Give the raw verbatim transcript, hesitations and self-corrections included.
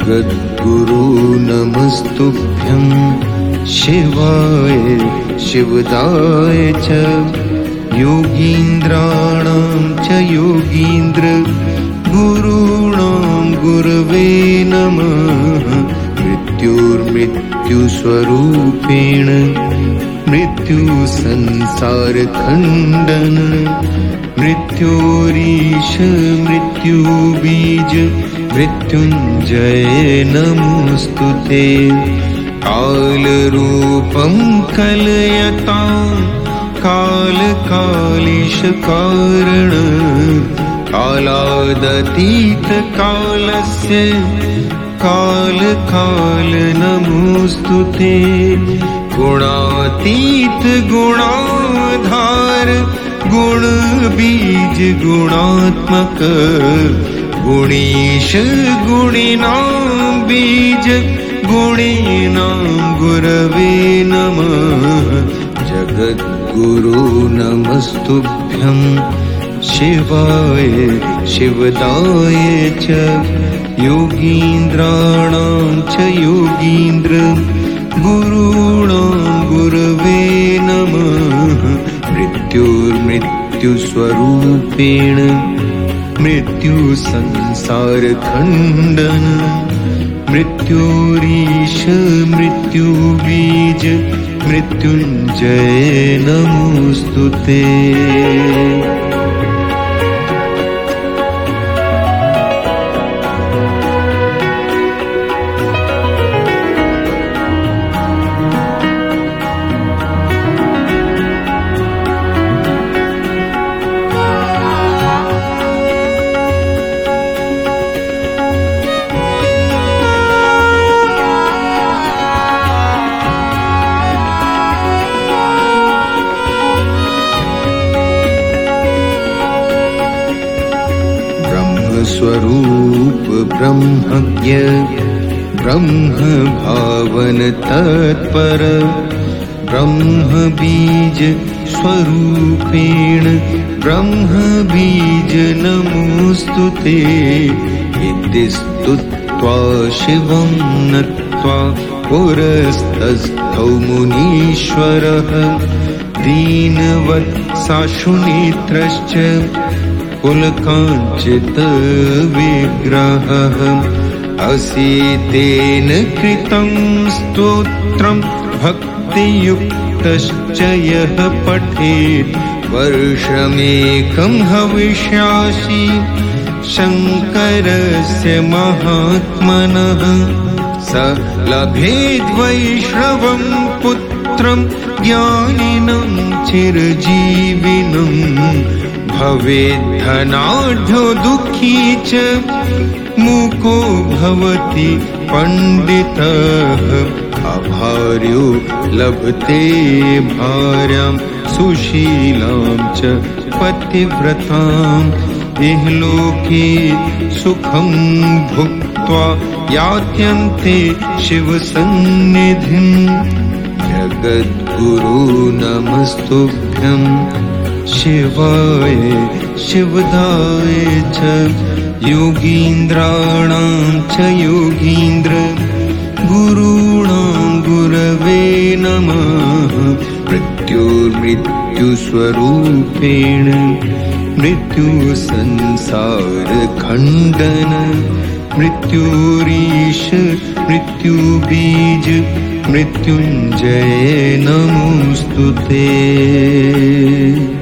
जगद्गुरु नमस्तुभ्यं शिवाय शिवदाय च योगीन्द्राणां च योगीन्द्र गुरूणां गुरवे नमः। मृत्युर्मृत्युस्वरूपेण मृत्यु संसार खंडन मृत्योरीश मृत्युबीज मृत्युंजय नमोस्तुते। कालरूपं कलयतां कालकालीश कारण कालादतीत कालस्य काल काल नमोस्तुते। गुणातीत गुणाधार गुण बीज गुणात्मक गुणीश गुणिनां बीज गुणिनां गुरवे नमः। जगद्गुरु नमस्तुभ्यं शिवाय शिवदाय च योगीन्द्राणां च योगीन्द्र गुरूणां गुरवे नमः। मृत्युर्मृत्युस्वरूपेण मृत्यु संसार खंडन मृत्योरीश मृत्युबीज मृत्युंजय नमोस्तुते। स्वरूप ब्रह्मज्ञ ब्रह्म भावन तत्पर ब्रह्म बीज स्वरूपेण ब्रह्म बीज नमोस्तुते। इति स्तुत्वा शिवं नत्वा पुरस्तस्थौ मुनीश्वरः दीनवत्साशुनेत्रश्च पुलकाञ्चित विग्रहः। असीतेन कृतं स्तोत्रं भक्तियुक्तश्च यः पठेत् वर्षमेकं हविष्यासि शङ्करस्य महात्मनः। स लभेद् वैष्णवं पुत्रं ज्ञानिनं चिरजीविनं भवेत् धनाढ्यो दुःखी च मूको भवति पंडितः। अभार्यो लभते भार्यां सुशीलां च पतिव्रताम् इहलोके सुखं भुक्त्वा यात्यन्ते शिवसन्निधिं। जगद्गुरु नमस्तुभ्यं शिवाय शिवदाय च योगीन्द्राणां च योगीन्द्र गुरूणां गुरवे नमः। मृत्युर्मृत्युस्वरूपेण मृत्यु संसार खंडन मृत्योरीश मृत्युबीज मृत्युंजय नमोस्तुते।